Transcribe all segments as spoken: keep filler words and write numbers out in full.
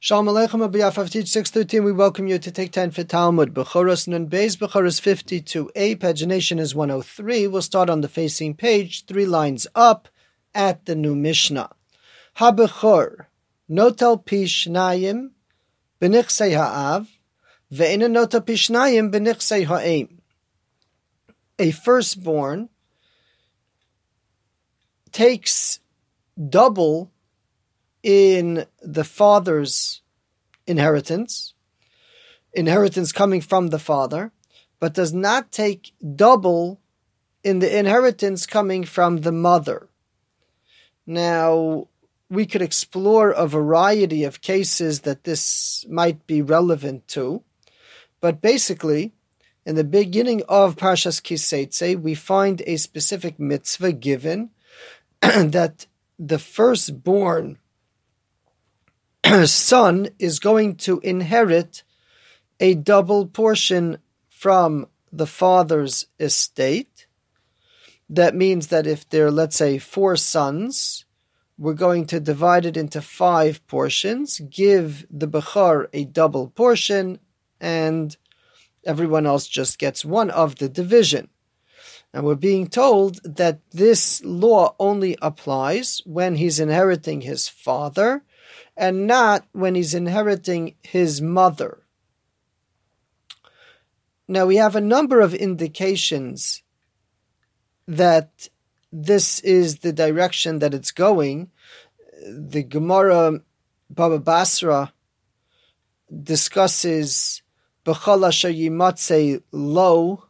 Shalom Aleichem, Abiyaf Teach six thirteen. We welcome you to take ten for Talmud. Bechoros Nun Beis, Bechoros fifty-two A. Pagination is one oh three. We'll start on the facing page, three lines up at the new Mishnah. Ha-Bechor, Notel Pishnayim, Benichsei Ha'av, Ve'ena Notel Pishnayim, Benichsei Ha'em. A firstborn takes double in the father's inheritance, inheritance coming from the father, but does not take double in the inheritance coming from the mother. Now, we could explore a variety of cases that this might be relevant to, but basically, in the beginning of Parshas Kiseitze, we find a specific mitzvah given that the firstborn son is going to inherit a double portion from the father's estate. That means that if there are, let's say, four sons, we're going to divide it into five portions, give the Bechor a double portion, and everyone else just gets one of the division. And we're being told that this law only applies when he's inheriting his father, and not when he's inheriting his mother. Now, we have a number of indications that this is the direction that it's going. The Gemara Baba Basra discusses B'chol asher yimatzei lo,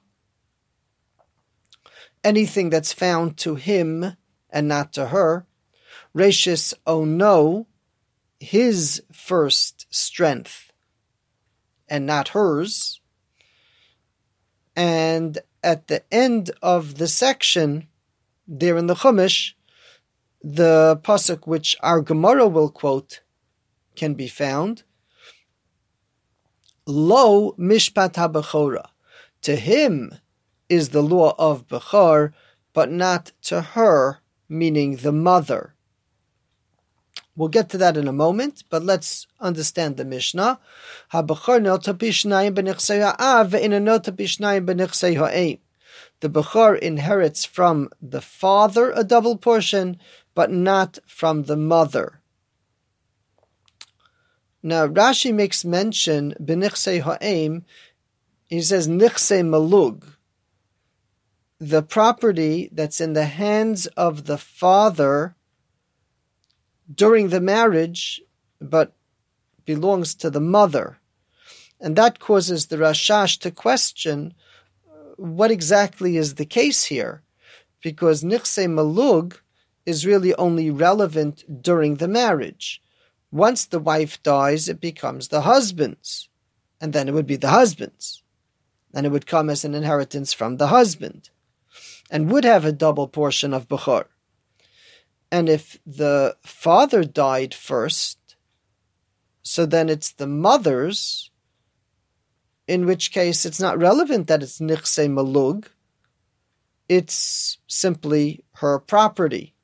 anything that's found to him and not to her. Reshis ono, his first strength and not hers. And at the end of the section, there in the Chumash, the pasuk which our Gemara will quote can be found. Lo mishpat ha-bechora. To him is the law of Bechor, but not to her, meaning the mother. We'll get to that in a moment, but let's understand the Mishnah. Ha-Bechor notel pishnayim b'nichsei ha'av ve'ena notel pishnayim b'nichsei ha'em. The Bechor inherits from the father a double portion, but not from the mother. Now, Rashi makes mention b'nichsei ha'em. He says nichsei malug, the property that's in the hands of the father during the marriage, but belongs to the mother. And that causes the Rashash to question what exactly is the case here, because nichsei malug is really only relevant during the marriage. Once the wife dies, it becomes the husband's, and then it would be the husband's, and it would come as an inheritance from the husband, and would have a double portion of Bechor. And if the father died first, so then it's the mother's, in which case it's not relevant that it's nichsei malug, it's simply her property.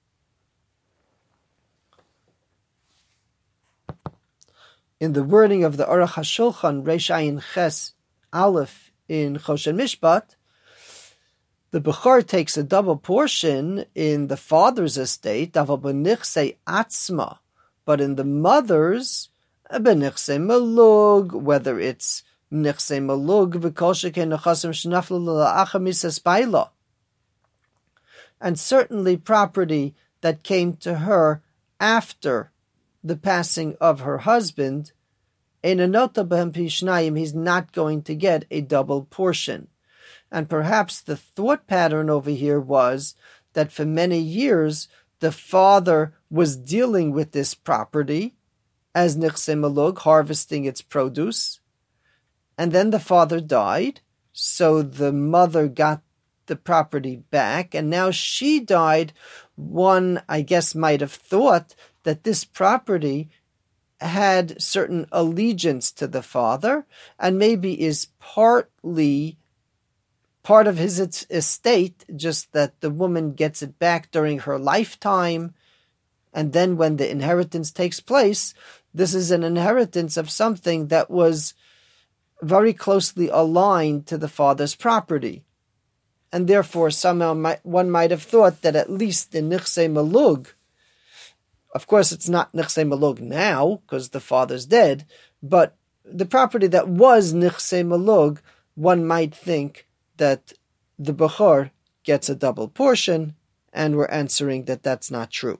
In the wording of the Aruch HaShulchan, Reish Ayin Ches Aleph in Choshen Mishpat, the Bechor takes a double portion in the father's estate, aval b'nichsei atzma, but in the mother's, b'nichsei malug, whether it's nichsei malug, v'kol sheken nechasim shenaflu l'la'acha misas baila, and certainly property that came to her after the passing of her husband, ein anota b'hem pishnayim, he's not going to get a double portion. And perhaps the thought pattern over here was that for many years, the father was dealing with this property as nichsei malug, harvesting its produce. And then the father died, so the mother got the property back, and now she died. One, I guess, might have thought that this property had certain allegiance to the father, and maybe is partly part of his estate, just that the woman gets it back during her lifetime, and then when the inheritance takes place, this is an inheritance of something that was very closely aligned to the father's property. And therefore, somehow might, one might have thought that at least in Nichsei Malug, of course it's not Nichsei Malug now, because the father's dead, but the property that was Nichsei Malug, one might think that the Bechor gets a double portion, and we're answering that that's not true.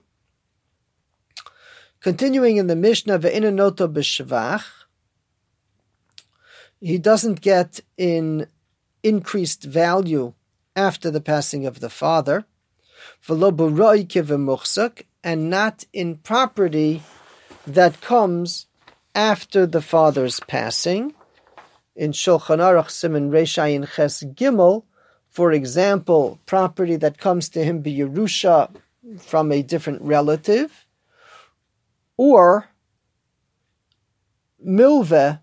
Continuing in the Mishnah, Ve'inanoto b'shvach, he doesn't get in increased value after the passing of the father, and not in property that comes after the father's passing. In Shulchan Aruch Siman Reish Ayin Ches Gimel, for example, property that comes to him be Yerusha from a different relative, or Milveh,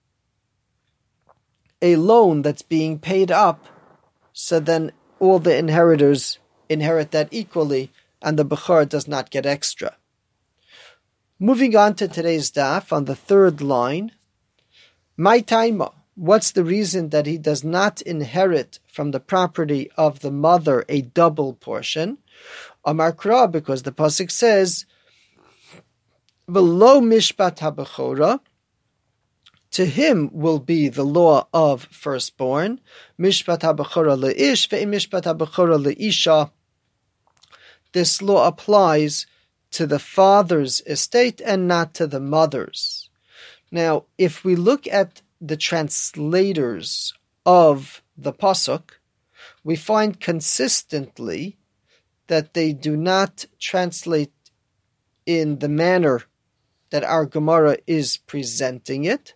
a loan that's being paid up, so then all the inheritors inherit that equally, and the Bechor does not get extra. Moving on to today's daf, on the third line, my taima, what's the reason that he does not inherit from the property of the mother a double portion? Amar Kra, because the pasuk says, "V'lo mishpat habechora," to him will be the law of firstborn. Mishpat habechora leish ve'im mishpat habechora leisha. This law applies to the father's estate and not to the mother's. Now, if we look at the translators of the pasuk, we find consistently that they do not translate in the manner that our Gemara is presenting it.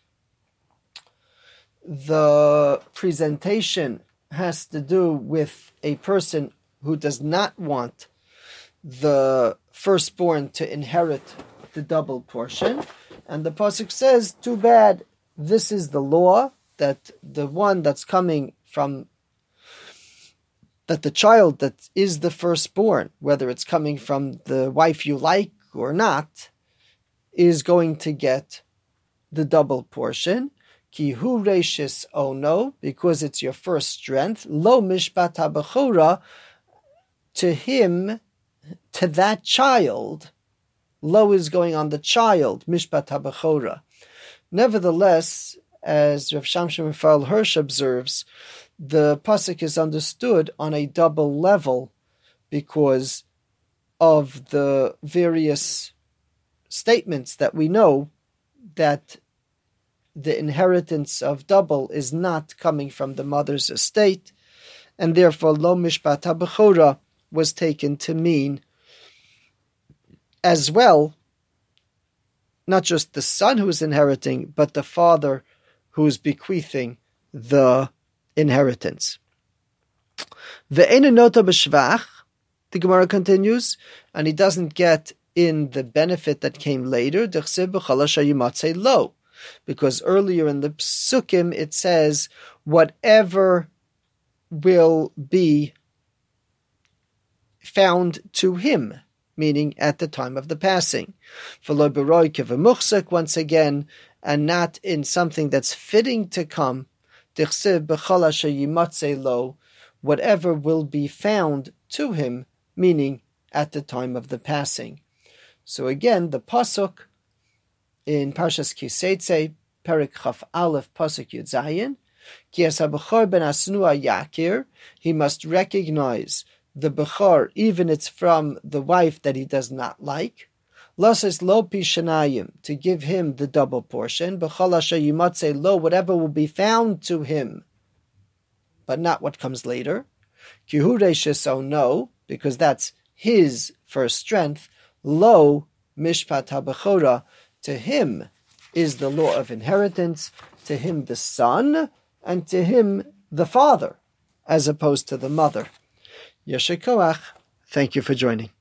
The presentation has to do with a person who does not want the firstborn to inherit the double portion. And the pasuk says, too bad, this is the law, that the one that's coming from, that the child that is the firstborn, whether it's coming from the wife you like or not, is going to get the double portion. Ki hu reishis ono, because it's your first strength. Lo mishpat habechora, to him, to that child, lo is going on the child, mishpat habechora. Nevertheless, as Rav Shamshon Raphael Hirsch observes, the pasuk is understood on a double level because of the various statements that we know that the inheritance of double is not coming from the mother's estate, and therefore lo mishpat habechora was taken to mean as well not just the son who is inheriting, but the father who is bequeathing the inheritance. Ve'enonota b'shvach, the Gemara continues, and he doesn't get in the benefit that came later, d'chsev b'chala shayimatzei lo, because earlier in the psukim it says, whatever will be found to him, meaning at the time of the passing. Once again, and not in something that's fitting to come, whatever will be found to him, meaning at the time of the passing. So again, the pasuk in Parshas Kiseitze, Perik Chaf Aleph, pasuk Yud Zayin, Ki es habechor ben asnua yakir, he must recognize the bechor, even it's from the wife that he does not like. Lases lo pishanayim, to give him the double portion. B'chol asher yimatzei lo, whatever will be found to him, but not what comes later. Kihu reishes no, because that's his first strength. Lo mishpat habechora, to him is the law of inheritance, to him the son, and to him the father, as opposed to the mother. Yasher koach. Thank you for joining.